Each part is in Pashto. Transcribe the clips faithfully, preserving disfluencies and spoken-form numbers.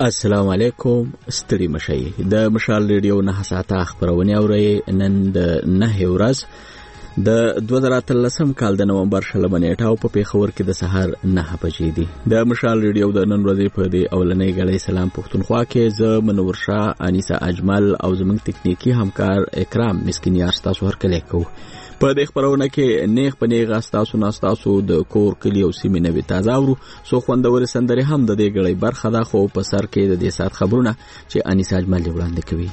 السلام علیکم. ستړي مشي د مشال ریډیو نه ساعته خبرونه اوري. نن د نه ورځ د دوه زره اتلسم کال د نومبر شلمه نیټه او په پیښور کې د سحر نه بجې دي. د مشال ریډیو د نن ورځې په دې اولنۍ غړې سلام پښتونخوا کې ز منور شاه، انیسا اجمل او زموږ تکنیکی همکار اکرام مسکینیار تاسو هرکلی کو. په دې خبرونه کې نیغ په نیغ تاسو نه تاسو د کور کلی او سیمې نوې تازه ورو سو خوندور سندري هم د دې غړې برخه ده. خو په سر کې د دې سات خبرونه چې انیسا اجمل وړاندې کوي.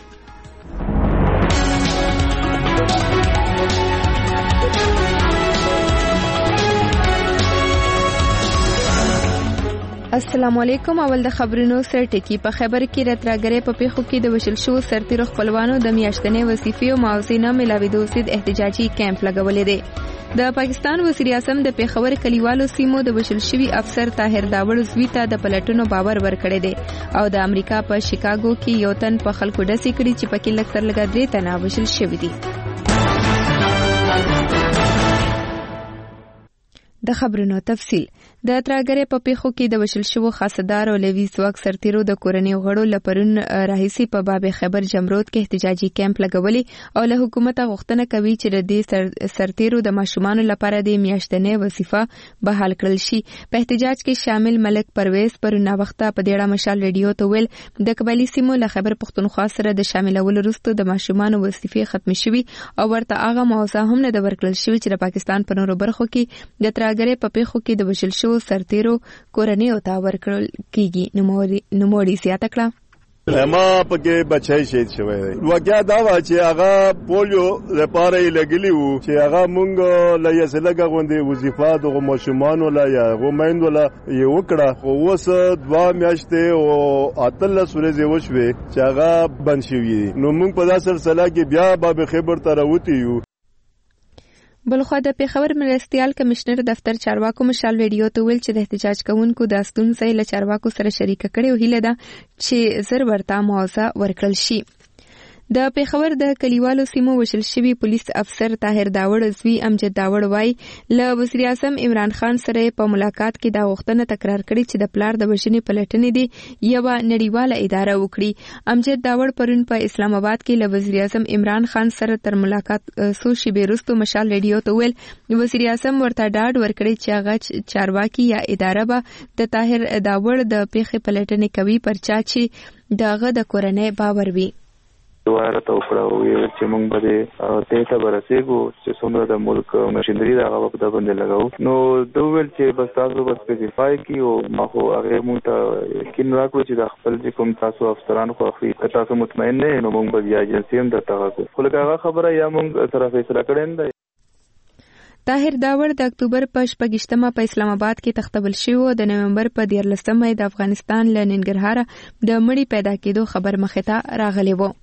السلام علیکم. اول د خبرونو سر ټکی. په خبر کې راتراګرې په پیښو کې د وشل شو سرتیرو خپلوانو د میاشتنې وظیفې او معاوضې ملاویدو سید احتجاجي کیمپ لګولې دی. د پاکستان وزیر اعظم د پیښور کلیوالو سیمو د وشل شوی افسر طاهر داوړ زوی ته د پلټونو باور ورکړی دی او د امریکا په شیکاګو کې یو تن په خلکو ډسې کړي چې پکې لږ تر لږه درې تنه وشل شوي دي. د خبرونو تفصیل. د تراګرې په پیښو کې د وشل شوو خاصدار او لوی ځواک سرتیرو د کورنۍ غړو لپرون راهیسي په باب خبر جمرود کې احتجاجي کیمپ لګولې او له حکومت غوښتنه کوي چې د دې سرتیرو د ماشومان لپاره د میاشتنې وظیفه بحال کړل شي. په احتجاج کې شامل ملک پرویز پرون وخته په ډیړه مشال ریډیو ته ویل د قبایلی سیمو له خبر پښتونخوا سره د شاملولو وروسته د ماشومان وظیفې ختم شوي او ورته هغه موضوع هم نه د ورکړل شوی چې د پاکستان په نورو برخو کې د تراګرې په پیښو کې د وشل شو سرتیرو کورنۍ او تا ورکړل کیږي. نوموړي زیاته کړه ما پکې بچای شهید شوی دی. واقعا دا و چې هغه پولیو لپاره یې لګلی وو چې هغه مونږ له یې سلګه غوندي وظیفه د ماشومان ولا یا غومین ولا یو کړه. خو اوس دوا میاشتې او اتلس ورځې وشوي چې هغه بند شوی دی. نو مونږ په داسې سلسله کې بیا باب خبر ته راوتی یو. بلخوا د پیښور مرستیال کمشنر دفتر چارواکو مشال ریډیو ته ویل چې د احتجاج کوونکو د ستونزې له چارواکو سره شریک کړي او هیله ده چې زر ورته معاوضه ورکړل شي. د پیښور د کلیوالو سیمو وشل شوی پولیس افسر طاهر داوړ زوی امجد داوړ وای له وزیر اعظم عمران خان سره په ملاقات کې دا غوښتنه تکرار کړې چې د پلار د وژنې پلټنې دی یو نړیواله اداره وکړي. امجد داوړ پرون په اسلام آباد کې له وزیر اعظم عمران خان سره تر ملاقات سو شیبې وروسته مشال ریډیو ته ویل وزیر اعظم ورته ډاډ ورکړي چې هغه چارواکي یا اداره به د طاهر داوړ د پیښې پلټنې کوي پر چا چې دغه د کورنۍ باور وي. دواره ته وکړو چې موږ به ته ته برسېږو چې څومره د ملک مشینري د هغه په باندې لګاو. نو دوی ول چې بس تاسو بس سپیسیفای کی او ما خو هغه مونږ ته کین راکړو چې د خپل چې کوم تاسو افسران خو اخلي تاسو مطمئن نه نو موږ به ایجنسی هم درته راکړو. خو هغه خبره یا موږ سره فیصله کړې ده. طاهر داوړ د اکتوبر په شپږشتمه په اسلام آباد کې تختبل شوی او د نومبر په دیارلسمه د افغانستان له ننګرهار د مړي پیدا کېدو خبر مخې ته راغلی و.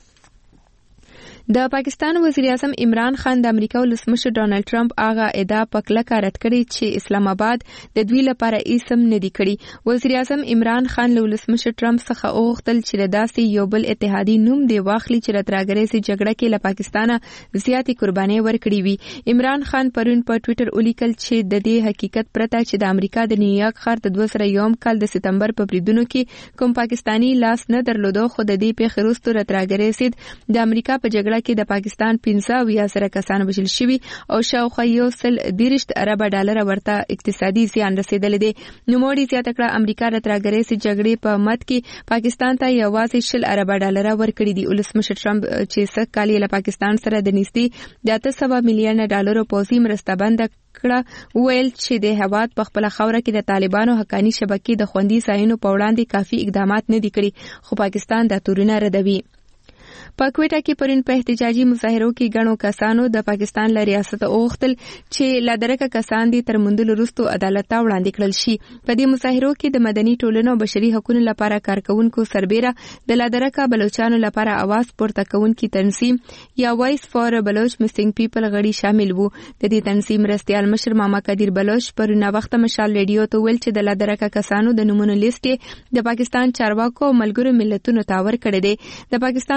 د پاکستان وزیر اعظم عمران خان د امریکا ولسمشر ډانلډ ټرمپ هغه ادعا په کلکه رد کړې چې اسلام آباد د دوی لپاره اسم نه دی کړی. وزیر اعظم عمران خان له ولسمشر ټرمپ څخه وغوښتل چې داسې یو بل اتحادي نوم دی واخلي چې د تراګرې سي جګړه کې له پاکستانه زیاتې قرباني ورکړي وي. عمران خان پرون په ټوئیټر ولیکل چې د دې حقیقت پرته چې د امریکا د نیویارک ښار د دوه زره یو کال د سپتمبر په بریدونو کې کوم پاکستانی لاس نه درلودو خو د دې پیښې وروسته د تراګرې سي د امریکا په جګړه کې د پاکستان پنځه اویا زره کسان وژل شوي او شاوخوا یو سل دیرش ارب ډالر ورته اقتصادي زیان رسیدلی دی. نوموړي زیاته کړه امریکا د تراګرې سي جګړې په مد کې پاکستان ته یوازې شل ارب ډالر ورکړي دي. ولسمشر ټرمپ چې سږ کال له پاکستان سره د نږدې د اته سوه میلیونه ډالرو پوځي مرسته بند کړه ویل چې د هواد په خپل خوره کې د طالبانو حقانی شبکې د خوندي ځایونو په وړاندې کافي اقدامات نه دي کړي خو پاکستان د تورونه ردوي. په کوټه کې پرون په احتجاجي مظاهرو کې غنو کسانو د پاکستان له ریاست اوغتل چې لادرکه کسان دي تر مندل وروسته عدالت ته وړاندې کړل شي. په دې مظاهرو کې د مدني ټولنو او بشري حقوقو لپاره کارکونکو سربېره د لادرکه بلوچستان لپاره आवाज پورته کوونکي تنظیم یا وایس فار بلوچ مسینګ پیپل غړي شامل وو. د دې تنظیم مرستیال مشر ماما قدیر بلوچ پرون وخت مشال ریډیو ته ویل چې د لادرکه کسانو د نمونه لیست د پاکستان چارواکو او ملګرو ملتونو ته ور کړی دی. د پاکستان فوج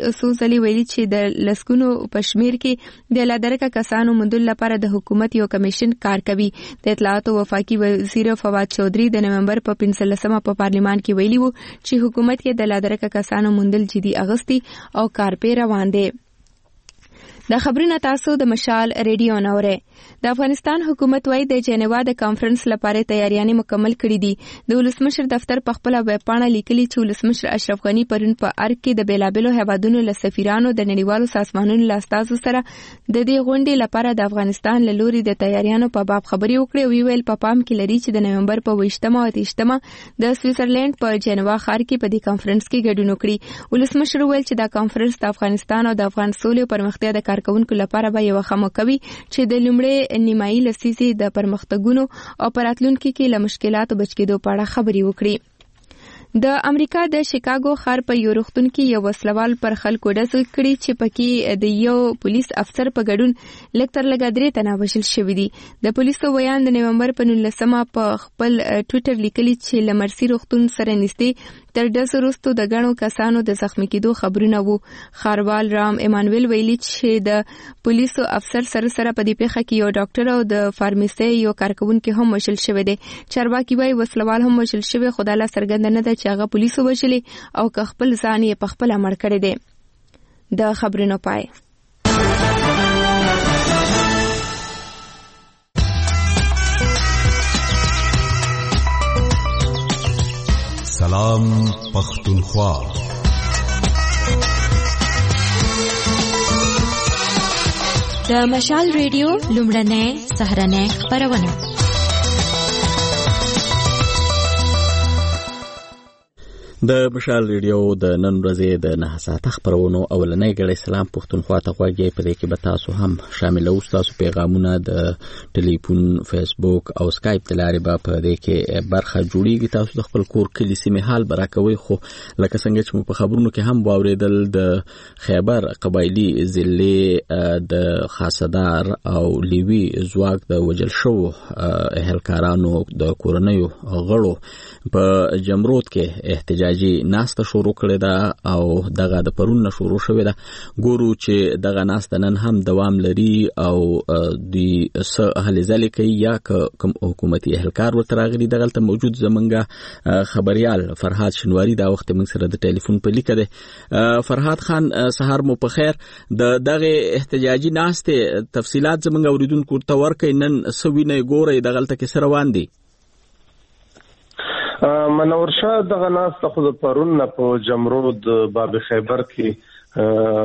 څو ځلې ویلي چې د لسګونو په شمېر کې د لادرکه کسانو موندلو لپاره د حکومت یو کمیشن کار کوي. د اطلاعاتو وفاقي وزیر فواد چودھری د نومبر په پنځلسمه په پارلیمان کې ویلي وو چې حکومت کې د لادرکه کسانو موندل جدي اغستی او کار پې روان دی. د خبرونه تاسو د مشال ریډیو نوره. د افغانستان حکومت وايي د جنیوا د کانفرنس لپاره تیاریانې مکمل کړې دي. د ولسمشر دفتر په خپل ویب پاڼه لیکلي چې ولسمشر اشرف غنی پرون په ارګ کې د بیلابلو هیوادونو له سفیرانو د نړیوالو سازمانونو له استازو سره د دې غونډې لپاره د افغانستان له لوري د تیاریانو په باب خبرې وکړې او ویل په پام کې لري چې د نومبر په ویشتمه او اتیشتمه د سویټزرلند په جنیوا ښار کې په دې کانفرنس کې ګډون وکړي. ولسمشر ویل چې دا کانفرنس د افغانستان او د افغان سولې او پرمختیا د کارکونکو لپاره به یو خمو کوي چې د لومړي نیمایي لسیزې د پرمختګونو او پراتلونکو کې له مشکلاتو بچ کېدو په اړه خبرې وکړي. د امریکا د شیکاګو ښار په یو روغتون کې یو وسلوال پر خلکو ډز کړی چې پکې د یو پولیس افسر په ګډون لږ تر لږه درې تنه وژل شوي دي. د پولیسو ویان د نومبر په نولسمه په خپل ټویټر لیکلي چې له مرسي روغتون سره نږدې تر ډز وروسته د ګڼو کسانو د زخمی کېدو خبرونه وو. ښاروال رام ایمانویل ویلي چې د پولیسو افسر سره سره په دې پیښه کې یو ډاکټر او د فارمیسي یو کارکونکي هم وژل شوی دی. چارواکي وايي وسلوال هم وژل شوی، خو دا لا څرګنده نه ده چې هغه پولیسو وژلي او که خپل ځان یې په خپله مړ کړی دی. د خبرونو پای. سلام پختونخوا. د مشال ریډیو لومړنۍ سهارنۍ خپرونه. د مشال ریډیو د نن ورځې د نه ساعته خبرونو اولنۍ غړي سلام پښتونخوا ته غواړي. په دې کې به تاسو هم شامل اوسئ. تاسو پیغامونه د ټلیفون، فیسبوک او سکایپ د لارې به په دې کې برخه جوړیږي. تاسو د خپل کور کلی سیمه حال براکوي. خو لکه څنګه چې په خبرونو کې هم واوریدل د خیبر قبایلی ضلع د خاصدار او لیوی زواک د وجل شو اهلکارانو د کورنیو غړو په جمرود کې احتجاج ناسته شروع کړې ده او دغه د پرون نه شروع شوې ده. ګورو چې دغه ناسته نن هم دوام لري او د س اهل ځلې کوي یا کوم حکومتي اهلکار ورته راغلي. دغلته موجود زمونږ خبريال فرهاد شنواری دا وخت موږ سره د ټلیفون په لیکه ده. فرهاد خان سحر مو په خیر. د دغه احتجاجي ناسته تفصيلات زمونږ اوریدونکو ته ورکړئ. نن سوینه ګوري دغلته کې سره روان دي. منور شاه دغه ناس ته خو پرون نه په جمرود باب خیبر کې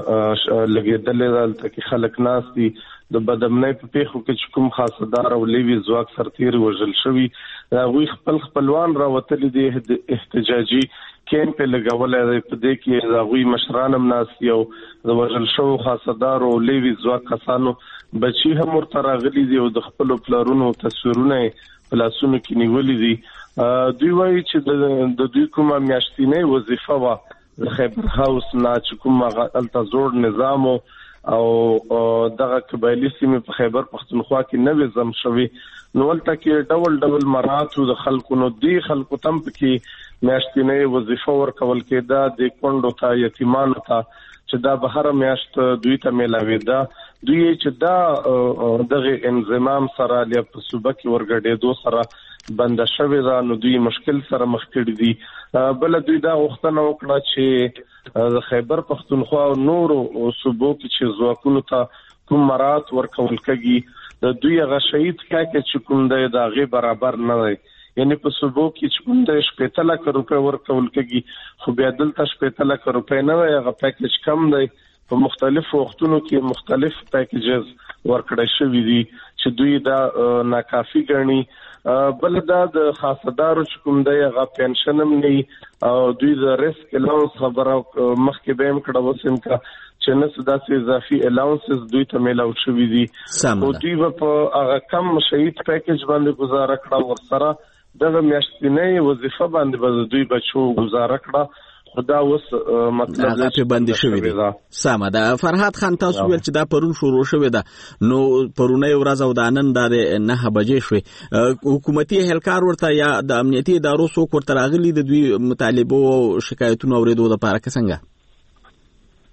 لګیدلې دلته کې خلک ناس دي. د بدامنۍ په پیښو کې کوم خاصدار او لیوی زواک سرتیر وژل شوی، هغوی خپل خپلوان راوتلي دي احتجاجي کیمپ لګولې دی. په دې کې هغوی مشران هم ناس دي او د وژل شوو خاصدار او لیوی زواک کسانو بچي هم ورته راغلي دي او د خپلو پلارونو تصویرونه په لاسونو کې نیولي دي. دوی وایي چې د دوی کومه میاشتینۍ وظیفه وه د خیبر هاوس نه چې کوم هلته زوړ نظام او دغه قبایلي سیمې په خیبر پښتونخوا کې نوې ضم شوي، نو هلته کې ډول ډول مراتو د خلکو نو دی خلکو تم پکې میاشتینۍ وظیفه ورکول کېده د کونډو ته، یتیمانو ته، چې دا به هره میاشت دوی ته میلاوېده. دوی چې دا دغه انضمام سره یا په صوبه کې ورګډېدو سره بند شوی دا، نو دوی مشکل سره مخ کړي دي. بل دوی دا غوښتنه وکړه چې د خیبر پښتونخوا او نورو صوبو کې چې ځواکونو ته کوم مرات ورکول کېږي د دوی هغه شهید کاکه چې کوم دی د هغې برابر نه دی. یعنی په صوبو کې چې کوم دی شپېته لکه روپۍ ورکول کېږي، خو بیا دلته شپېته لکه روپۍ نه دی، هغه پیکیج کم دی. په مختلفو وختونو کې مختلف پیکیجز ورکړی شوي دي چې دوی دا ناکافي ګڼي. بل دا د خاصدارو چې کوم دی هغه پنشن هم نه او دوی د ریسک الاونس خبره مخکې به هم کړه، اوس هم که چې نه څه داسې اضافي الاونسز دوی ته میلاو شوي دي. خو دوی به په هغه کم شهید پیکیج باندې ګزاره کړه، ورسره دغه میاشتنۍ وظیفه باندې به دوی بچو ګزاره کړه. خدا اوس مطلب هغه په باندې شوی دی. سمه ده. فرهاد خان تاسو ویل چې دا پرون شروع شوی ده، نو پرونی ورځ او د نن د نه بجې شوې. حکومتي اهلکار ورته یا د امنیتي ادارو څوک ورته راغلي د دوی مطالبه او شکایتونو اوریدو لپاره که څنګه؟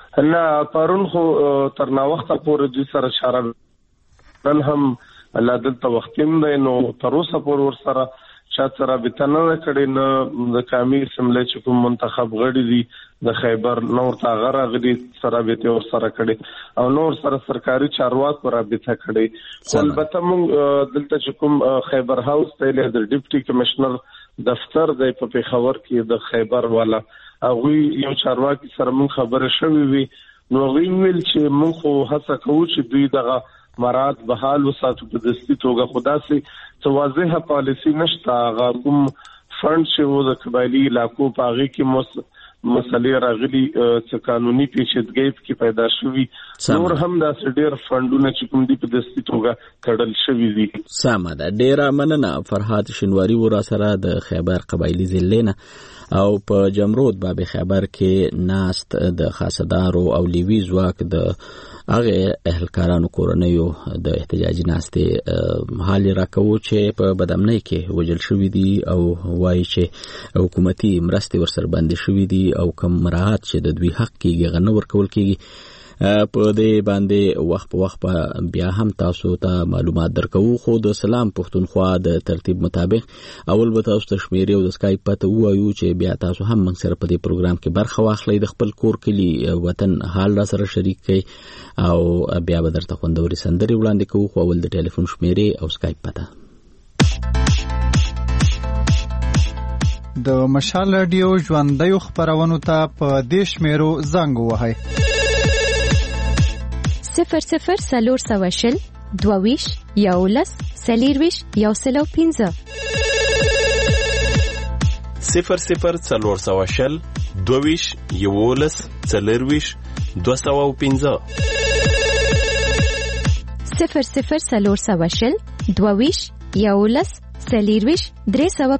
نه پرون خو تر نا وخت پورې د سره اشاره نن هم الله دلته وختیم دی نو تر اوسه پورې ور سره چا سره بتنه کړي نه د قومي اسمبلی چې کوم منتخب غړي دي د خیبر نور تا غره غړي سره به ور سره کړي او نور سره سرکاري چارواکو رابطه کړي البته موږ دلته چې کوم خیبر هاوس ته د ډیپټي کمشنر دفتر د په پیښور کې د خیبر والا هغه یو چارواکي سره مون خبره شوې وي نو ویل چې مون خو هڅه کوو چې دوی دغه مراد بحال وساتو په دستي توګه خدا سي توازیه پالیسی نشته هغه کوم فند چې و د قبایلی علاقو په هغه کې مس مسلې راغلي چې قانوني پیچیدګۍ کې پیدا شوي نور هم دا ډېر فندونه چې کوم دي په دستي توګه کړل شوي دي سمه ده ډېره مننه فرهاد شینواری ورا سره د خیبر قبایلی ضلع او په جمرود باب خیبر کې ناست د خاصدارو او لیوی ځواک د هغه اهلکارانو کورنیو د احتجاجي ناستې حال راکوي چې په بدامنۍ کې وجل شوې دي او وایي چې حکومتي مرستې ورسره باندې شوې دي او کوم مراعات چې د دوی حق کېږي غنه ورکول کېږي په دې باندې وخت په وخت بیا هم تاسو ته معلومات درکو خو د سلام پښتونخوا د ترتیب مطابق اول به تاسو ته شمیرې او د اسکایپ پته وایو چې بیا تاسو هم موږ سره په دې پروګرام کې برخه واخلئ د خپل کور کلی وطن حال را سره شریک کړئ او بیا به درته خوندوري سندري وړاندې کوو خو اول د ټلیفون شمیرې او اسکایپ پته د مشال رادیو ژوندۍ خبرونو ته په دې شمیرو زنګ ووهئ صفر صفر سلور سوه شل دوویش یولس څلېرویش یو سل او پنځه صفر صفر سلور سوه شل دوویش یولس څلېرویش دوه سوه او پنځه صفر صفر سلور سوه شل دوویش یولس څلېرویش درې سوه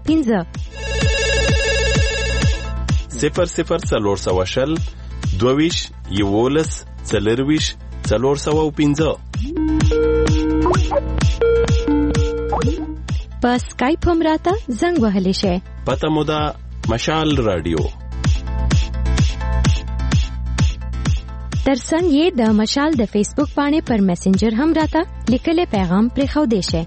پنځه صفر صفر سلور سوه شل دوویش یولس څلېرویش څلور سوه او پنځه په سکایپ هم راته زنګ وهلی شئ پته مو ده مشال رادیو ترڅنګ یې د مشال د فیسبوک پاڼې پر میسنجر هم راته لیکلی پیغام پرېښودی شئ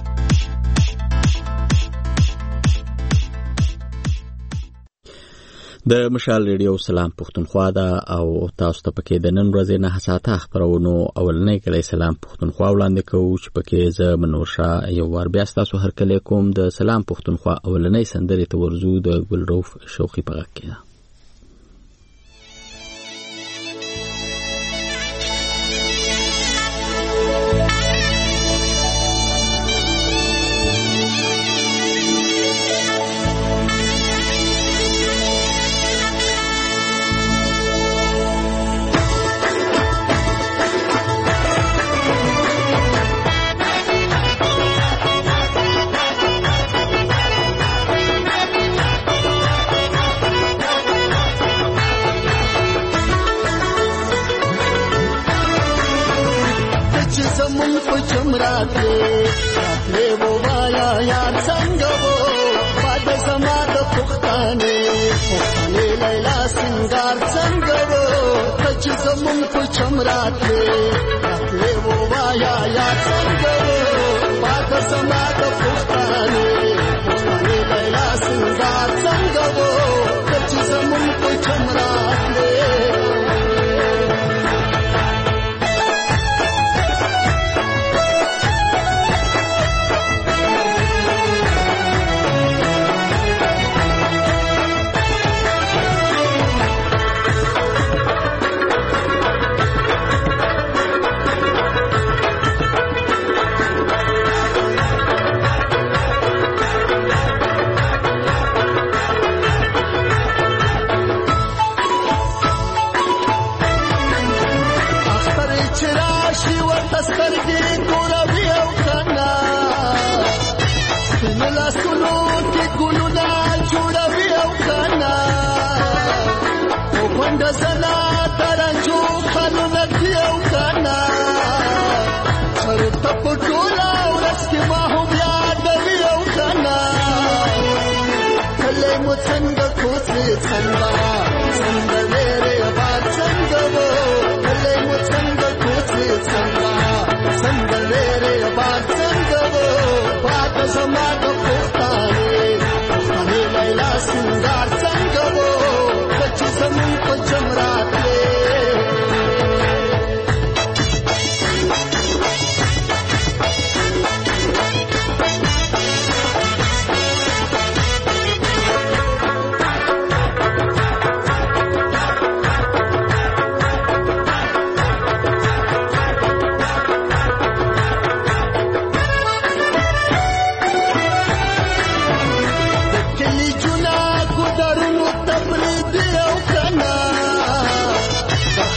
د مشال ریډیو سلام پښتونخوا دا او تاسو ته پکې د نن ورځې نه حساته خبرونو اولنۍ کلی سلام پښتونخوا وړاندې کوو چې پکې زه منورشاه یو وار بیا تاسو هر کله کوم د سلام پښتونخوا اولنۍ سندرې ته ورزو د ګلروف شوقي په غږ کې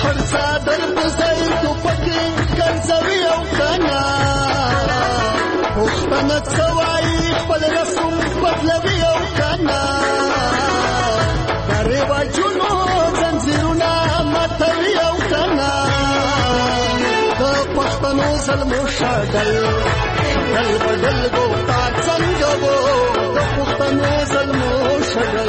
هر صادر بزای تو پکې ګرځوي او کنا پښتنه سوای خپل رسم بدلوي او کنا کاري واجونو زنجیرونه ماتوي او کنا د پښتنو ظلمو شاګل شاګل بدل ګوتا څنګه وو د پښتنو ظلمو شاګل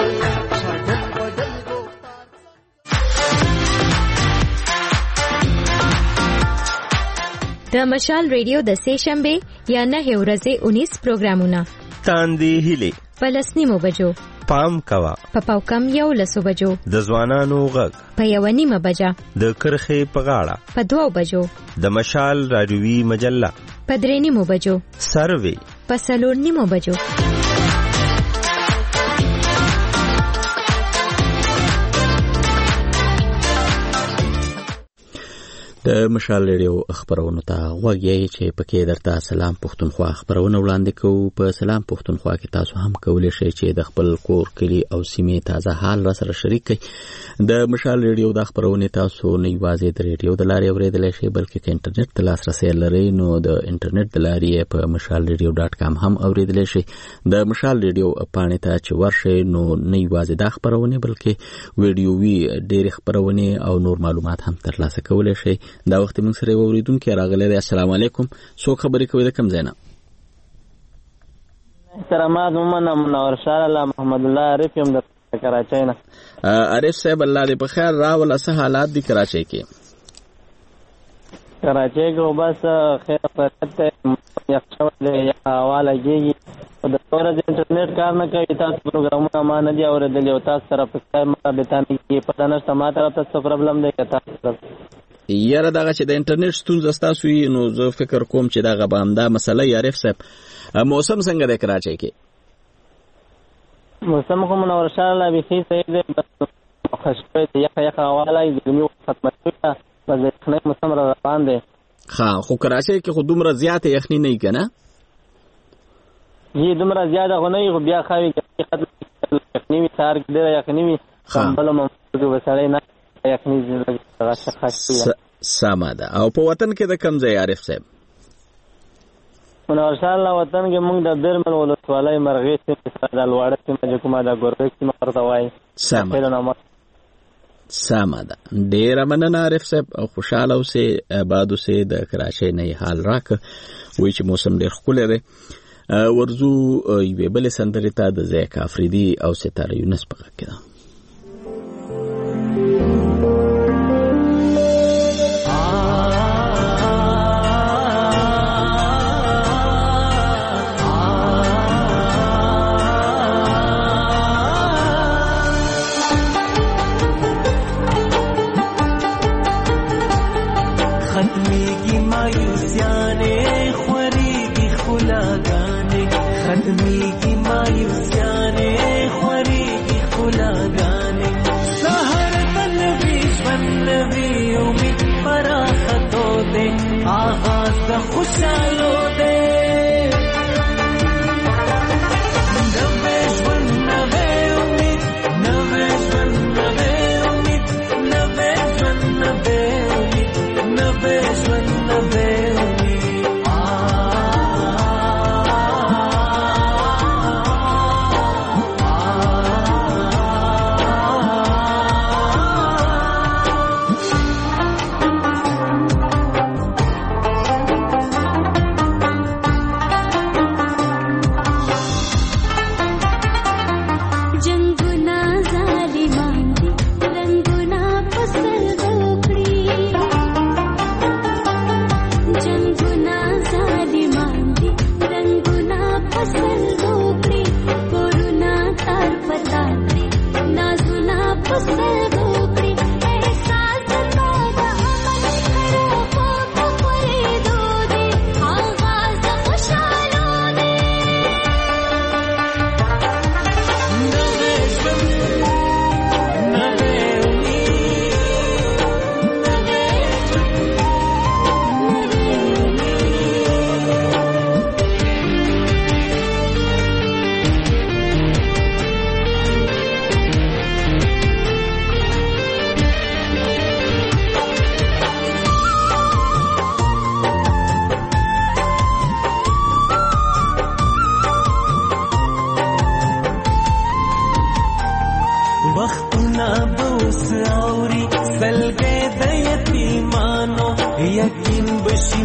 د مشال ریډیو د سه شنبه یا نه ورځې اونیس پروګرامونه تاندې هلي پلسنیمو بجو پام کوا پپاو کم یو لسو بجو د ځوانانو غږ په یو نیمه بجا د کرخې په غاړه په دوو بجو د مشال رادیوي مجله په درې نیمو بجو سروي په څلور نیمو بجو د مشال ریډیو خبرونو ته غوږی چې پکې درته سلام پښتونخوا خبرونه وړاندې کوو. په سلام پښتونخوا کې تاسو هم کولی شئ چې د خپل کور کلی او سیمې تازه حال را سره شریک کړئ. د مشال ریډیو د خبرونې تاسو نه یوازې د ریډیو د لارې اورېدلی شئ بلکې که انټرنیټ ته لاسرسی لرئ نو د انټرنیټ د لارې په مشال ریډیو ډاټ کام هم اورېدلی شئ. د مشال ریډیو پاڼې ته چې ورشئ نو نه یوازې دا خبرونې بلکې ویډیووي ډېرې خبرونې او نور معلومات هم ترلاسه کولی شئ. دا وخت موږ سره اوریدونکو راغلی دی. السلام علیکم. څوک خبرې کوي د کوم ځای نه؟ احترامات مومنه منور شاه الله محمد الله عارف یم د کراچۍ نه. عارف صاحب الله دې په خیر راوله. څه حالات دي کراچۍ کې؟ کراچۍ کې بس خیر خیریت دی. یخ شوی دی یا هوا لګېږي خو د ورځې انټرنیټ کار نه کوي. تاسو پروګرامونه ما نه دي اورېدلي او تاسو سره په سکایپ ما رابطه نه کېږي. پته نشته ما طرف ته څه پرابلم دی که تاسو طرف یاره دغه چې د انټرنیټ ستونزه ستاسو وي نو زه فکر کوم چې دغه به همدا مسله یې. عارف صاحب موسم څنګه دی کراچۍ کې؟ موسم خو منور شاه الله بیخي صحیح دی. بس ښه شوی دی. یخه یخه هوا لګي ګرمي ختمه شوې ده. بس د یخنۍ موسم را روان دی. ښه خو کراچۍ کې خو دومره زیاته یخني نه وي که نه؟ جی دومره زیاته خو نه وي خو بیا ښه وي. یخني وي سهار کې ډېره یخني وي. کمبله ممبل کې به سړی نه یخني سمه ده. او په وطن کې د کوم ځای عارف صاحب؟ منور شاه الله وطن کې موږ د بیرمل ولسوالۍ مرغې سیمې سره د لواړه سیمه چې کومه د ګوربک سیمه ورته وایي. سمه سمه ده. ډېره مننه عارف صاحب او خوشحاله اوسئ آباد اوسئ. د کراچۍ نه یې حال راکړه وایي چې موسم ډېر ښکلی دی. ورځو یوې بلې سندرې ته د ذیک افریدي او ستاره یونس په غږ کې ده.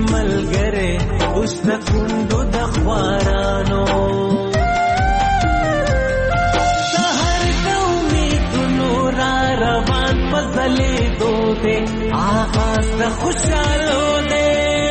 ملګری اوس د کندو د خوارانو سهار د امیدونو را روان په ځلېدو دی آغاز د خوشحالو دی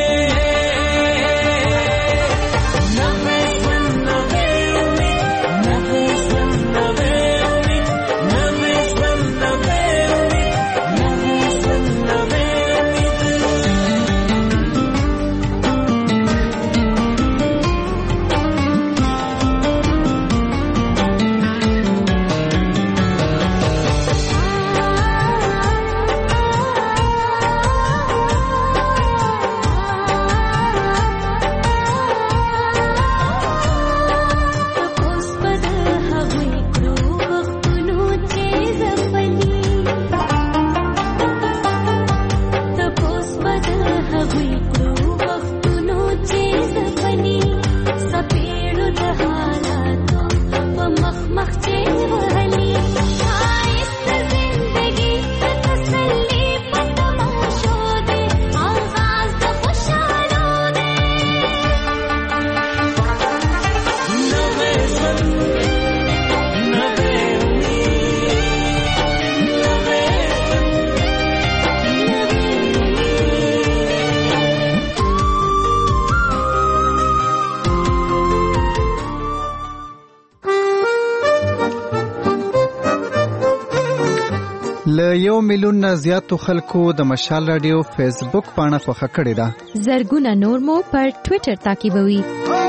له یو میلیون نه زیاتو خلکو د مشال رادیو فیسبوک پاڼه خوښه کړې ده. زرګونه نور مو پر ټوئیټر تعقیبوي.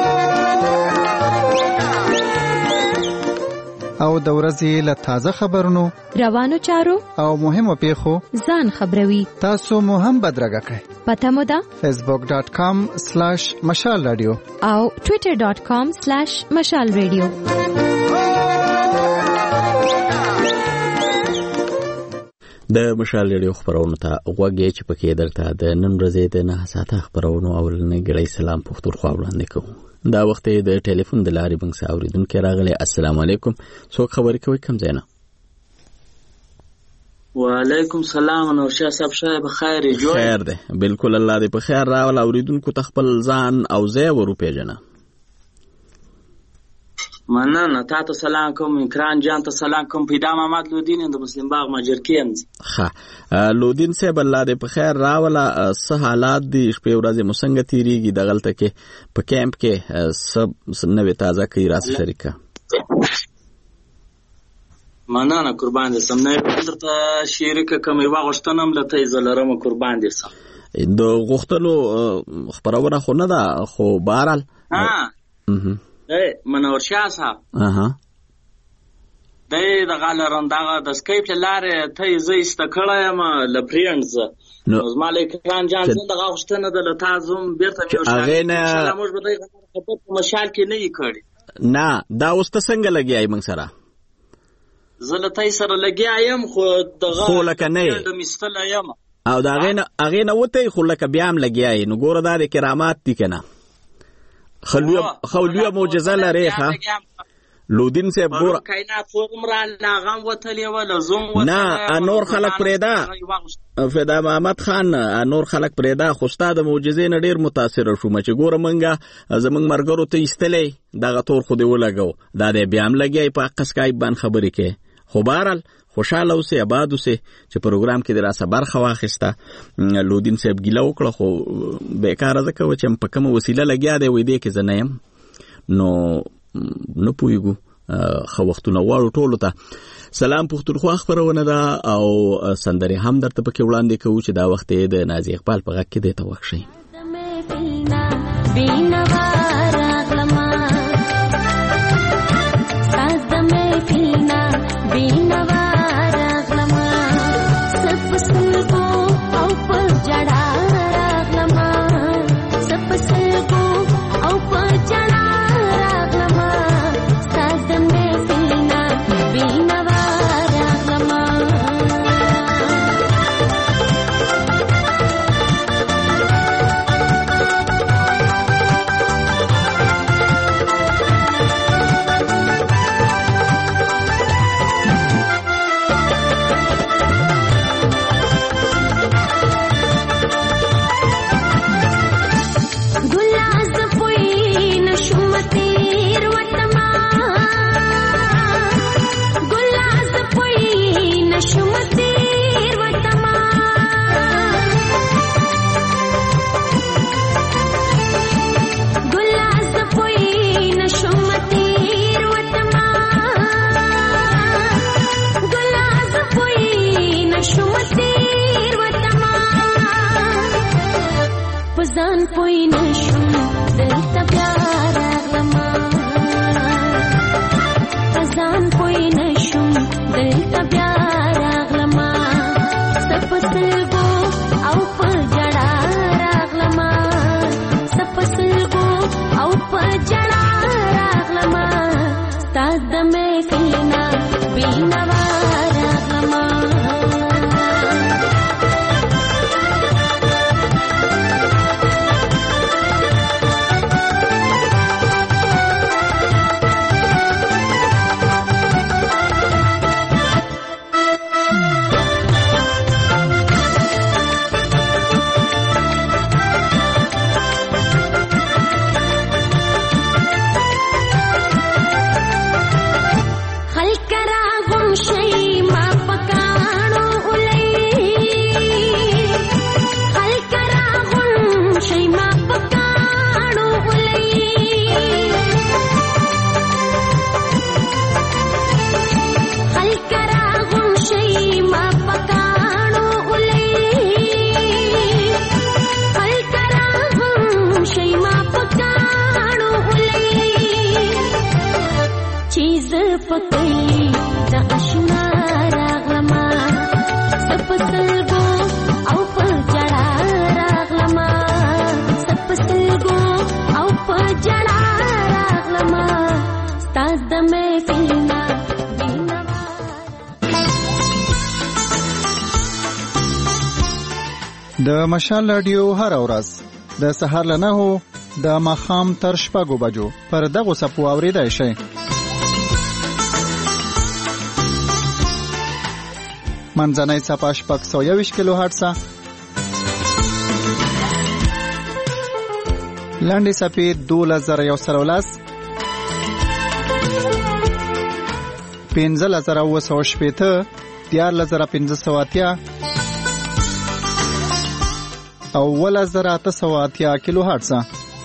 او د ورځې له تازه خبرونو، روانو چارو او مهمو پیښو ځان خبروي. تاسو مو هم بدرګه کړئ. پته مو ده فیسبوک ډاټ کام سلاش مشال رادیو او ټوئیټر ډاټ کام سلاش مشال رادیو. د مشال رادیو خبرونو ته غوږی چې پکې درته د نن ورځې د نه ساعته خبرونو اولنې ګړۍ سلام پښتونخوا وړاندې کوم. دا وخت د ټلیفون د لارې بنګ ساوریدونکو راغلی. السلام علیکم. څوک خبرې کوي؟ کوم ځای نه؟ وعلیکم سلام. نورشاه صاحب شای بخیر جوړ؟ خیر ده بالکل، الله دې په خیر راول. اوریدونکو ته خپل ځان او ځای ورپېژنه. مننه. تاسو سلام کوم. اکران جان ته سلام کوم. پیدا محمد لودین د مسلم باغ ماجرکیم. ښه لودین صاحب الله دې په خیر راوله. څه حالات دي؟ شپې ورځې مو څنګه تیریږي؟ دغلته کې په کیمپ کې سب نوې تازه کوي راس شریکه. مننه قربان دې سم. نه درته شریکه کوم یو غشتنم لته زلرم قربان دې سم. د غختلو خبرونه خو نه ده، خو بهرحال ها اے منور شاه صاحب اها د دغه لرندغه د سکایپ لاره ته زې استکړم لپرینز نو مالک کان جان دغه غشتنه د لتازم بیرته مې هغه نه موږ به دغه په مشال کې نه یې کړی. نه دا اوس ته څنګه لګیای موږ سره؟ زلتای سره لګیایم خو دغه خو لکه نه د مستل یم او دا غینه هغه نه وته خو لکه بیا هم لګیای. نو ګوره دا د کرامات دي کنه. خلوی خلوی معجزه لري ښه لودین صاحب ګوره کائنات عمره لاغم وتلی ولا زوم وتلی نه نور خلق پرېدا فدا محمد خان نور خلق پرېدا خو ستاد معجزې نه ډیر متاثر شوم چې ګوره منګه زمنګ مرګرو ته استلې دغه تور خو دی ولګو دا دې بیا هم لګي په قسکای باندې خبرې کې. خو بهرحال خوشاله اوسې آباد اوسې چې پروګرام کې دراسه برخه واخیسته. لودین صاحب ګیله وکړه خو بیکاره ځکه و چې په کومه وسیله لګیا دی وې دې کې زه نه یم نو نه پوهېږو. ښه وختونه غواړو ټولو ته. سلام پښتونخوا خپرونه ده او سندرې هم درته پکې وړاندې کوو چې دا وخت یې د نازي اقبال په غږ کې دی ته وښیي. پوی نشم دلته بیا راغلما ځان پوی نشم دلته بیا راغلما سپسلګو او په جړا راغلما سپسلګو او په جړا راغلما ستاد مې کینا بینوا راغلما د مشال رادیو هر ورځ د سهار له نهو د ماښام تر شپږو بجو پر دغو څپو اورېدای شئ. منځنۍ څپه شپږ سوه یوویشت کیلو هرټزه، لنډې څپې دولس زره یو سوه لس، پنځلس زره اووه سوه شپېته، دیارلس زره پنځه سوه اتیا او اوولس زره اته سوه اتیا کیلو هرټزه.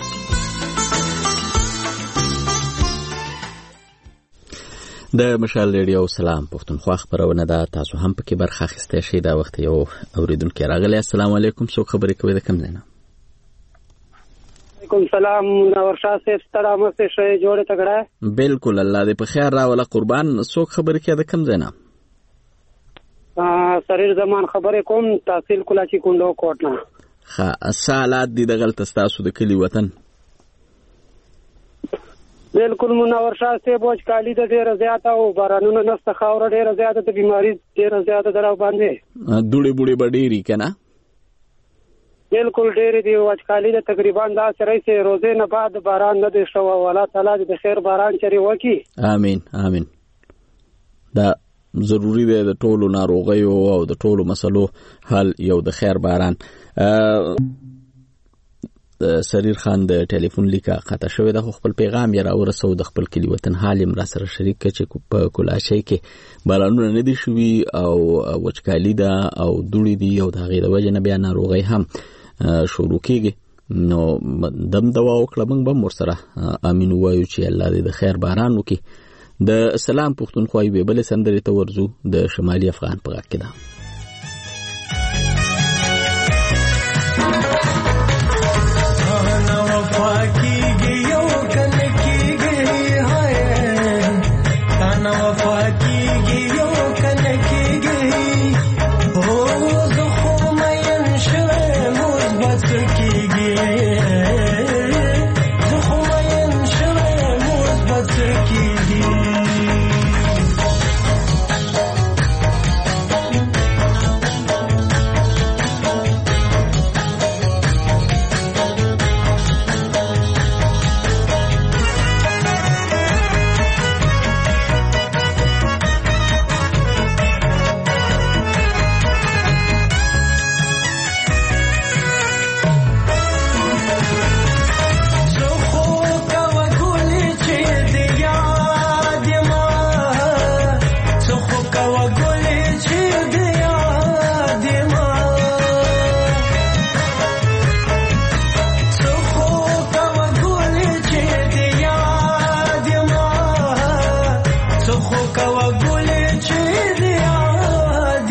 د مشال ریډیو سلام پښتونخوا خبرونه ده، تاسو هم پکې برخه اخیستی شئ. دا وخت یو اوریدونکی راغلی. السلام علیکم، څوک خبرې کوي؟ د کوم ځای نه؟ وعلیکم سلام، نورشاه صاحب ستړی مه شئ، جوړې تکړه؟ بالکل، الله دې په خیر راوله قربان. څوک خبرې کوي؟ د کوم ځای نه؟ سریر زمان خبرې کوم، تحصیل کلاچی کونډو کوټ نه. ښه، څه حالات دي دغلته ستاسو د کلي وطن؟ بالکل منور شاه صاحب، وچکالي د ډېره زیاته او بارانونه نسته، خاوره ډېره زیاته ده، بیماري ډېره زیاته ده را باندې. دوړې بوړې به ډېرې که نه؟ بالکل ډېرې دي، وچکالي ده تقریبا داسې رئیسې روزې نه بعد باران نه دی شوی، او الله تعالی دې د خیر باران چرې وکړي. امین امین. دا ضروری دی د ټولو ناروغیو او د ټولو مسلو حل یو د خیر باران. سریر خان د ټلیفون لیکه قطع شوې ده، خو خپل پیغام یې راورسو. د خپل کلي وطن حال یې راسره شریک کړه چې په کلاشۍ کې بارانونه نه دي شوي او وچکالي ده او دوړې دي او د هغې د وجې نه بیا ناروغۍ هم شروع کېږي. نو دم دوا وکړه، موږ به هم ورسره امین ووایو چې الله دې د خیر باران وکړي. د سلام پښتونخوا یوې بلې سندرې ته ورځو، د شمالي افغان په غږ کې ده.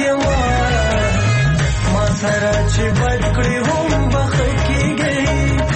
سره چې بد کړی هم بخښ کیږي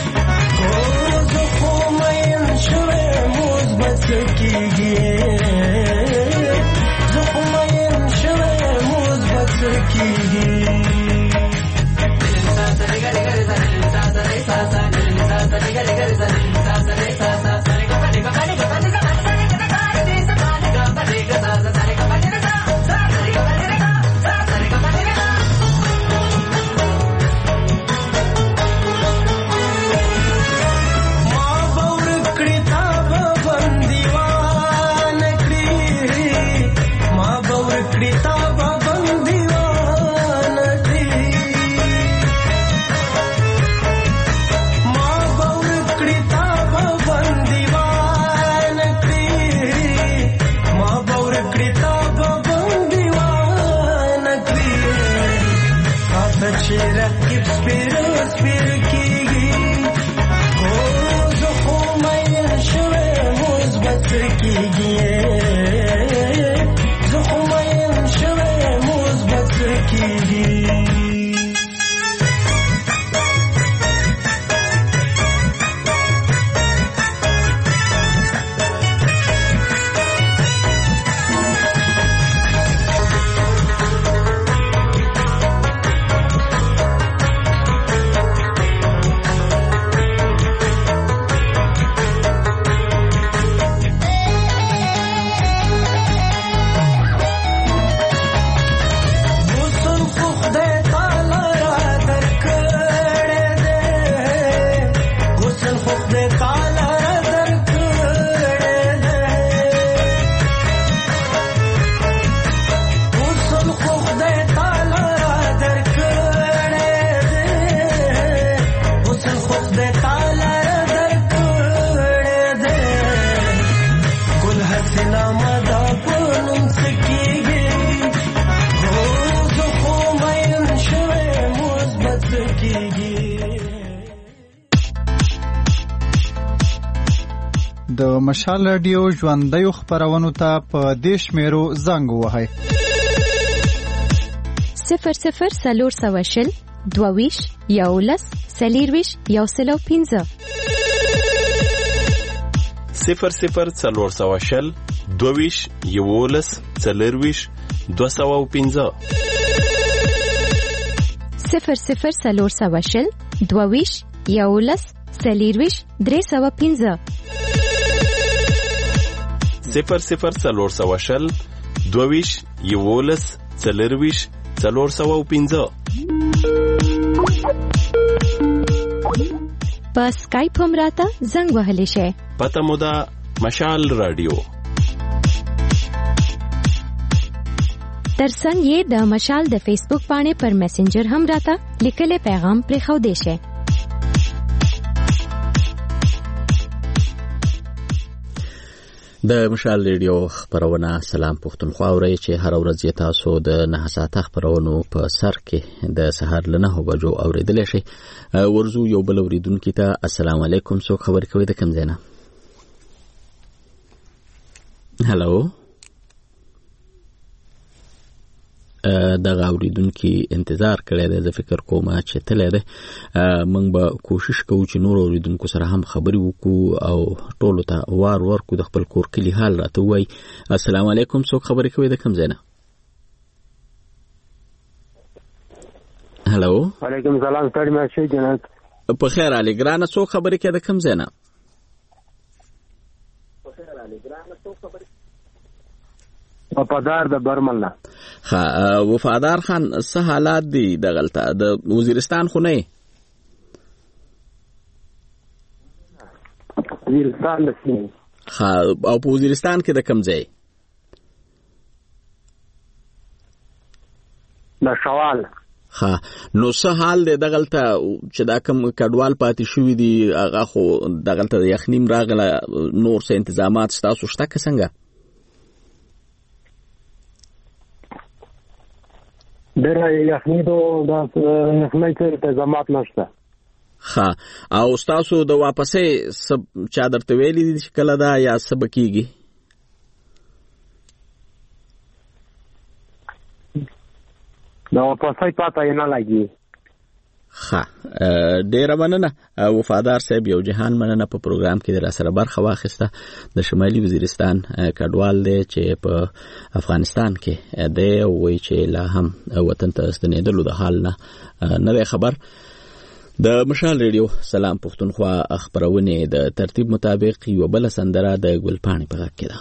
رقیب سپیرو سپیرو کیږي او زه خو مین شوی مثبت کیږي زه خو مین شوی مثبت کیږي د مشال رادیو ژوندیو خپرونو ته په دې شمیرو زنګ ووهئ صفر صفر څلور سوه شل دوه ویشت یولس څلېرویشت یو سل او پنځه صفر صفر څلور سوه شل دوه ویشت یولس څلېرویشت دوه سوه او پنځه صفر صفر څلور سوه شل دوه ویشت یولس څلېرویشت درې سوه پنځه صفر صفر څلور سوه شل دوه ویشت یولس څلېرویشت څلور سوه او پنځه په سکایپ هم راته زنګ وهلی شئ پته مو ده مشال رادیو ترڅنګ یې د مشال د فیسبوک باندې پر میسنجر هم راته لیکلی پیغام پرېښودی شئ د مشال ریډیو خبرونه سلام پښتونخوا اورئ چې هر ورځ یې تاسو د نهه ساعته خبرونو په سر کې د سهار له نهو بجو اورېدلی شئ ورځو یو بل اورېدونکي ته السلام علیکم څوک خبرې کوي د کوم ځای نه هلو دغه اوریدونکي انتظار کړی دی زه فکر کوم چې تللی دی موږ به کوشش کوو چې نور اوریدونکو سره هم خبرې وکړو او ټولو ته وار ورکړو د خپل کور کلي حال راته ووایي السلام علیکم څوک خبرې کوي د کوم ځای نه هلو وعلیکم السلام ستړي مه شئ جنت په خیر علي ګرانه څوک خبرې کوي د کوم ځای نه وفادار د برمل نه ها وفادار خان څه حالات دي دغلته د وزیرستان خو نه وزیرستان د سیمې ها او په وزیرستان کې د کوم ځای د شوال ها نو څه حال دی دغلته چې دا کوم کډوال پاتې شوي دي هغه خو دغلته د یخنیم راغله نور څه انتظامات ستاسو شته که څنګه ډېره یخني دو دا یخنۍ څه انتظامات نشته ښه او ستاسو د واپسۍ څه چا درته ویلي دي چې کله ده یا څه به کېږي د واپسۍ پاته یې نه لګي ښه ډېره مننه وفادار صاحب یو جهان مننه په پروګرام کې در سره برخه واخیسته د شمالي وزیرستان کډوال دی چې په افغانستان کې دی وایي چې لا هم وطن ته ستنېدلو د حال نه نه دی خبر د مشال ریډیو سلام پښتونخوا خبرونې د ترتیب مطابق یوه بله سندره د ګلپاڼې په غږ کې ده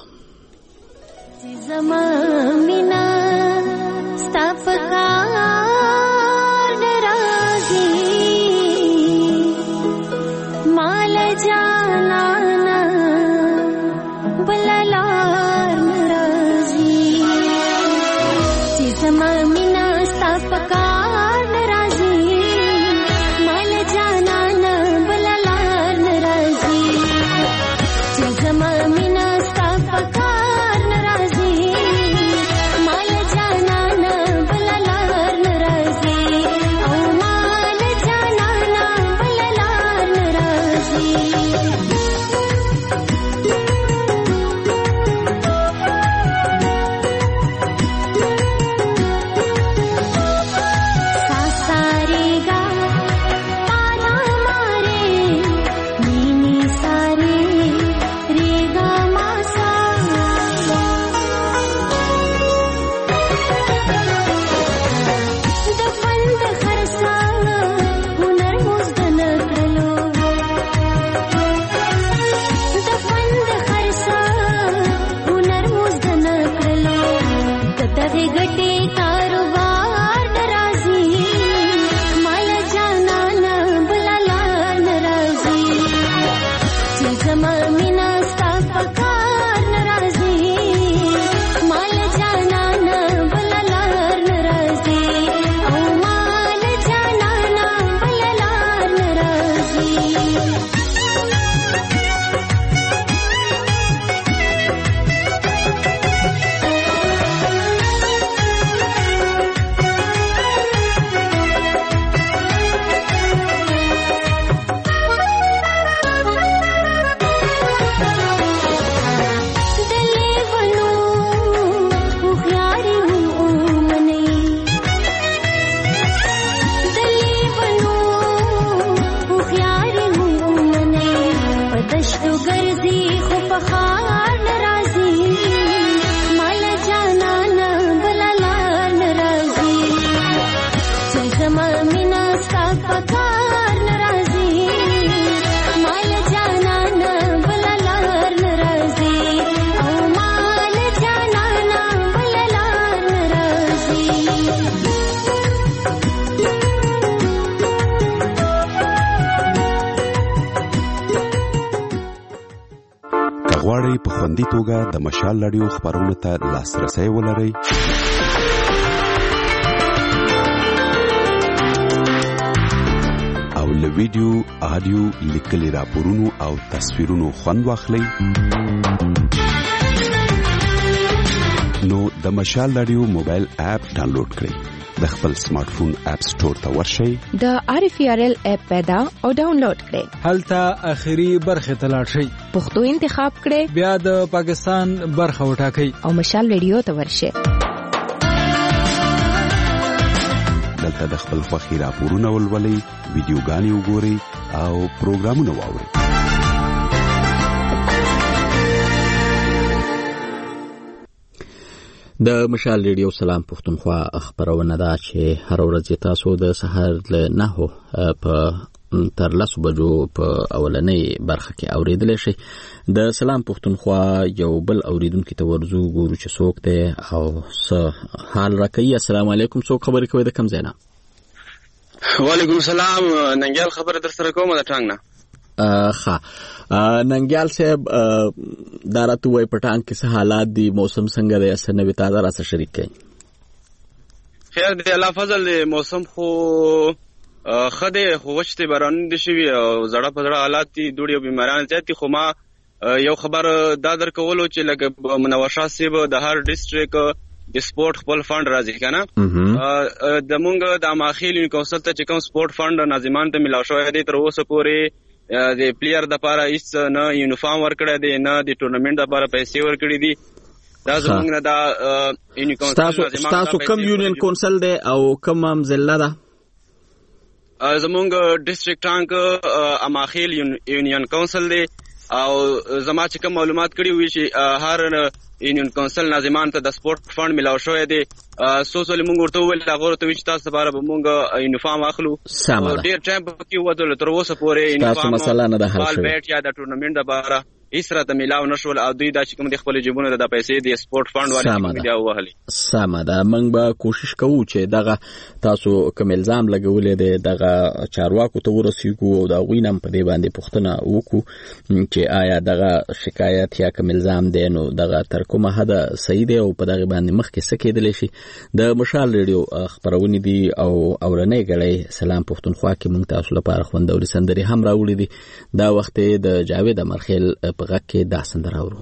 پکار ناراضي مال جانا نه بللار ناراضي او مال جانا نه بللار ناراضي غواړئ په خوندي توګه د مشال رادیو خبرونو ته لاسرسی ولرئ او له ویډیو آډیو لیکلي راپورونو او تصویرونو خوند واخلئ نو د مشال رادیو موبایل اپ ډاونلوډ کړئ د خپل سمارټ فون اپ سٹور ته ورشئ د آر اف ار ال اپ پیدا او ډاونلوډ کړئ هلته اخیری برخه ته لاړ شئ پښتو انتخاب کړئ بیا د پاکستان برخه وټاکئ او مشال ریډیو ته ورشئ دلته د خپل خوښي راپورونه ولولئ ویډیوګانې وګورئ او پروګرامونه واورئ د مشال ریډیو سلام پښتونخوا خبرونه ده چې هر ورځ تاسو د سحر له نهو په تر لسو بجو په اولنۍ برخه کې اوریدلی شئ د سلام پښتونخوا یو بل اوریدونکي ته ورځو ګورو چې څوک دی او څه حال راکوي. السلام علیکم، څوک خبرې کوي د کوم ځای نه؟ وعلیکم السلام، ننګیال خبره در سره کومه د ټانګ نه. ښه ننګیال صاحب دا راته وایي په ټانګ کې څه حالات دي، موسم څنګه دی، څه نوې تازه راسره شریک کړئ. خیر دی، الله فضل دی، موسم خو ښه دی خو وچ دی، بارانونه دي شوي او زړه په زړه حالات دي، دوړې او بیماران زیات دي. خو ما یو خبر دا درکولو چې لکه منور شاه صاحب د هر ډسټریک د سپورت خپل فند راځي که نه، د مونږ د اماخیل یونی کونسل ته چې کوم سپورت فند ناظمان ته ملاو شوی دی تر اوسه پورې د پلیر د پاره هیڅ نه یونیفارم ورکړی دی نه د ټورنمنټ د پاره پیسې ورکړي دي. دا زموږ نه دا یونی کونسل ستاسو کوم یونین کونسل دی او کوم ضلع ده؟ زموږ ډسټریکټ ټانک اماخیل یونین کونسل دی او زما چې کوم معلومات کړي وي چې هر یونین کونسل ناظمان ته د سپورت فند ملاو شوی دی. څو ځلې موږ ورته وویل هغه ورته وایي چې تاسو لپاره به موږ یونیفارم اخلو. ډېر ټایم پکې ووتلو تر اوسه پورې یونیفارم بال بیټ یا د ټورنمنټ دپاره هیڅ راته میلاو نه شول او دوی دا چې کوم د خپل جیبونو د پیسې د سپورت فند والي میډیا ووهلې. سمه ده، موږ به کوشش کوو چې دغه تاسو کوم الزام لګولې دی دغه چارواکو ته ورسیږو او د هغوی نه هم په دې باندې پوښتنه وکړو چې آیا دغه شکایت یا کوم الزام دی نو دغه تر کومه حده صحیح دی او په دغې باندې مخکې څه کېدلی شي. د مشال ریډیو خپرونې دي او اورنۍ ګړی سلام پښتونخوا کې موږ تاسو لپاره خوندورې سندرې هم راوړي دي. دا وخت د جاوید امرخیل په غږ کې دا سندره اورو.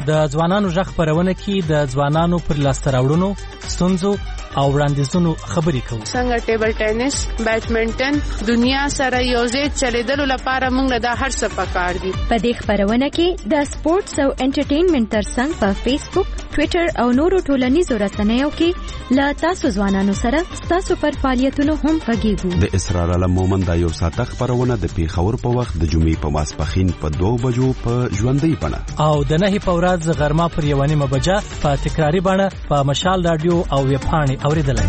د ځوانانو غږ خپرونه کې د ځوانانو پر لاسته راوړنو، ستونزو او وړاندیزونو خبرې کوو. څنګه ټیبل ټینس، بیډمنټن دنیا سره یوځای چلیدلو لپاره موږ له دا هر څه پکار دي. په دې خبرونه کې د سپورتس او انټرټینمنټ ترڅنګ په فیسبوک، ټوئیټر او نورو ټولنیزو رسنیو کې له تاسو ځوانانو سره تاسو پر فعالیتونو هم غږیږو. د اسرار علم مومند دا یو ساعته خبرونه د پیښور په وخت د جمعې په ماسپښین په دوه بجو په ژوندۍ بڼه او د نهي په ورځ غرمه پر یوه نیمه بجه په تکراري بڼه په مشال رادیو او ویبپاڼې اوریدلای.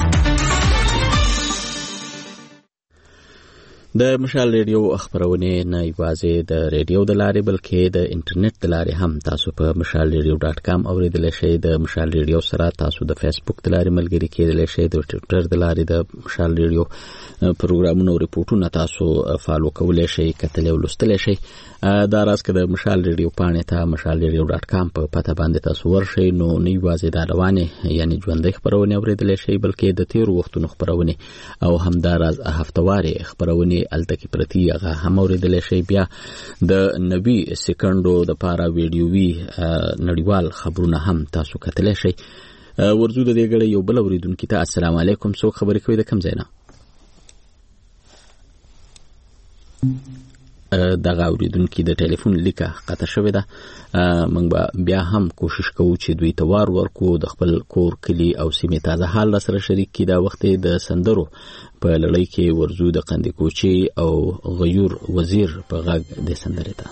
د مشال ریډیو خبرونه نه یوازې د ریډیو د لارې بلکې د انټرنیټ د لارې هم تاسو په مشال ریډیو ډاټ کام اوریدلای شئ. د مشال ریډیو سره تاسو د فیسبوک د لارې ملګري کېدلای شئ. د ټوئیټر د لارې د مشال ریډیو پروګرامونو او ریپورتونه تاسو فالو کولای شئ، کتلای او لوستلای شئ. دا راز که د مشال ریډیو پاڼې ته مشال ریډیو ډاټ کام په پته باندې تاسو ورشئ، نو نه یوازې د روانې یعنی ژوندۍ خبرونه اوریدلای شئ بلکې د تیرو وختونو خبرونه او همداراز هفتواري خبرونه الته کې پرتی هغه هم اوریدلای شئ. بیا د نوي سکندو د پاره ویډیووي نړیوال خبرونه هم تاسو کتلای شئ. ورزو د دې غړي یو بل اوریدونکو ته السلام علیکم، څوک خبرې کوي، د کوم ځای نه؟ دغه اوریدونکو د ټلیفون لیکه قطع شوې ده. موږ به بیا هم کوشش کوو چې دوی ته وار ورکو، د خپل کور، کلی او سیمې تازه حال سره شریک کړي. دا وخت د سندرو په لړۍ کې ورزو د قندې کوچي او غیور وزیر په غږ د سندرې ته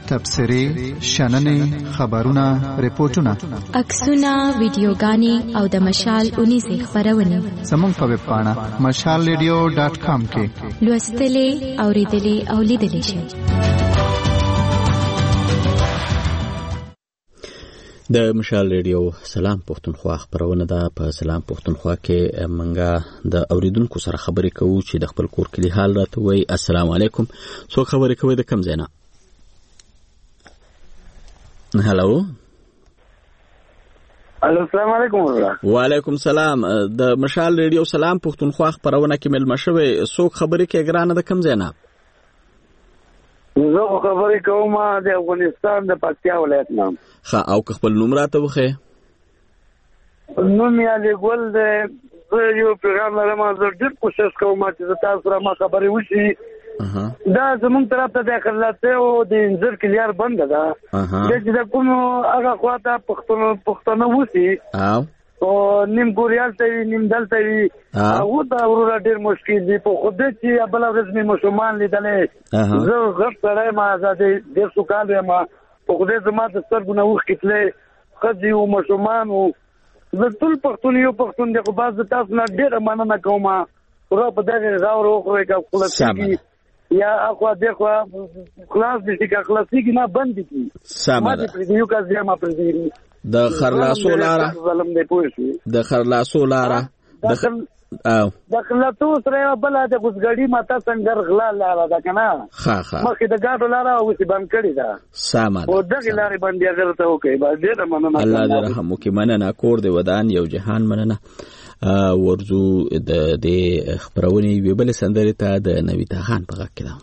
تبصرې شننې خبرونه ریپورتونه عکسونه ویډیوګانې او د مشال اونیزې خپرونې زموږ په ویب پاڼه مشال ریډیو ډاټ کام کې لوستلې اوریدلې او لیدلې شئ. د مشال ریډیو سلام پښتونخوا خبرونه ده. په سلام پښتونخوا کې منګه د اوریدونکو سره خبرې کوو چې د خپل کور کلی حال راته وایي. السلام علیکم. څوک خبرې کوي د کوم ځای نه؟ هلو الو السلام علیکم. وعلیکم السلام. د مشال ریډیو سلام پښتونخوا خبرونه کې ملما شوی. څوک خبرې کوي ګرانه د کوم ځای نه؟ زه خبرې کوم د افغانستان د پکتیا ولایت نه. ښه او که خپل نوم راته وښیې. نوم یې علي ګل دی. زه یو پیغام لرم. زه ډېر کوشش کوم چې زه تاسو سره ما خبرې وشي. دا زموږ طرف ته د خللاته او د انځر کلیار بنده ده. چې د کوم هغه خواته پښتانه وسی او نیم ګوریال ته نیم دلته وي او دا ورور ډېر مشکل دي. په خود چې بل ورځ مې مسلمان لیدلې زه غټ سره ما آزاد ډېر سوکال یم. په خود زما د سترګو نه وښ کتلې خځې او مسلمان او زه ټول پښتون یو پښتون دی. خو باز تاسو نه ډېر مننه کوم. ورو په دغه غاور وخورئ که خلاصېږي یا اخوا دغه خلاص دي چې خلاصېږي نه بند دي. سمه ده. یو کس بیا ما پرېږدي د خرلاسو لاره د خرلاسو لاره د خرلاسو سره بل د غوسګړی ماته څنګه غلا لاره ده کنه. ښه ښه مخکې د ګاډو لاره او سی بند کړی ده. سمه ده. او دغه لارې باندې اگر ته وکي با ډېر مننه. الله دې رحم وکړي. مننه. کور دې ودان یو جهان. مننه. ورځو د دې خبرونې وی بل سندرې ته د نویتا خان په غږ کې ده.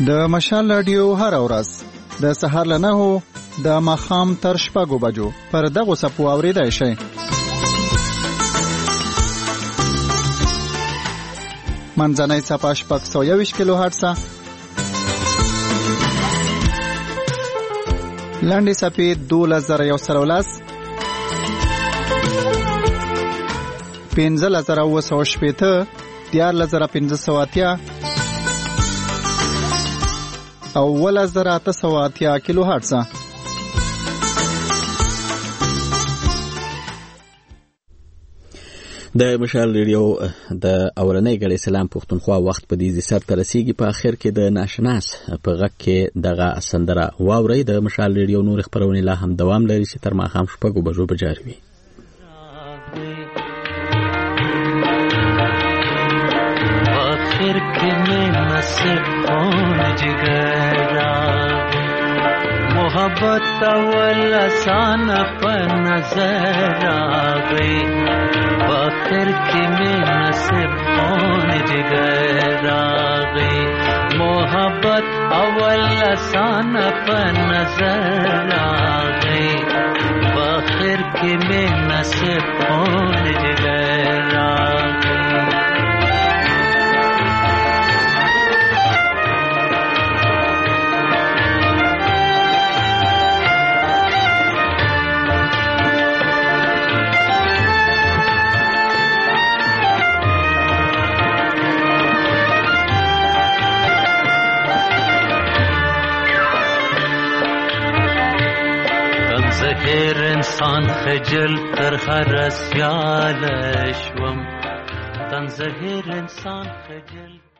د مشال رادیو هر ورځ د سهار له نهو د ماښام تر شپږو بجو پر دغو څپو اورېدای شئ. منځنۍ څپه شپږ سوه یوویشت کیلو هرټزه، لنډې څپې دولس زره یو سل او لس، پنځلس زره اووه سوه شپېته، دیارلس زره پنځه سوه اتیا او اوولس زره اته سوه اتیا کیلو هرټزه. د مشال ریډیو د اورنۍ ګړۍ سلام پښتونخوا وخت په دې سر ته رسیږي. په اخر کې د ناشناس په غږ کې دغه سندره واورئ. د مشال ریډیو نور خبرونه لا هم دوام لري چې تر ماښام شپږو بجو به جاري وي. आखिर के में नसीब कौन जिगरा मोहब्बत अव्वल आसान पर नजर आ गई आखिर के में नसीब कौन जिगरा गई मोहब्बत अव्वल आसान पर नजर आ गई आखिर के में नसीब कौन जिगरा गई. زهر انسان خجل تر هر سیال شوم تن زهر انسان خجل